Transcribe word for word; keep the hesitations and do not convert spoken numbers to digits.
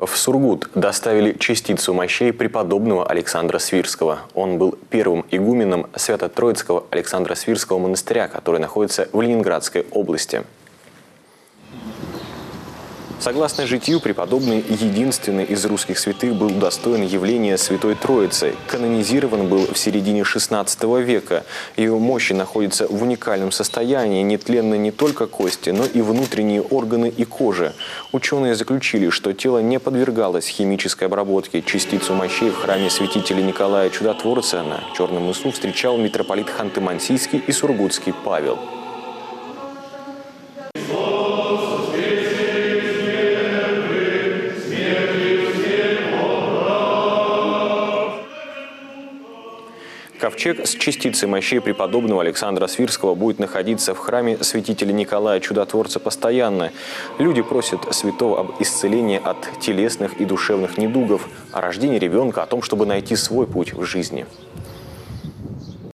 В Сургут доставили частицу мощей преподобного Александра Свирского. Он был первым игуменом Свято-Троицкого Александро-Свирского монастыря, который находится в Ленинградской области. Согласно житию, преподобный, единственный из русских святых, был удостоен явления Святой Троицы. Канонизирован был в середине шестнадцатого века. Его мощи находятся в уникальном состоянии. Нетленны не только кости, но и внутренние органы и кожа. Ученые заключили, что тело не подвергалось химической обработке. Частицу мощей в храме святителя Николая Чудотворца на Черном мысу встречал митрополит Ханты-Мансийский и Сургутский Павел. Ковчег с частицей мощей преподобного Александра Свирского будет находиться в храме святителя Николая Чудотворца постоянно. Люди просят святого об исцелении от телесных и душевных недугов, о рождении ребенка, о том, чтобы найти свой путь в жизни.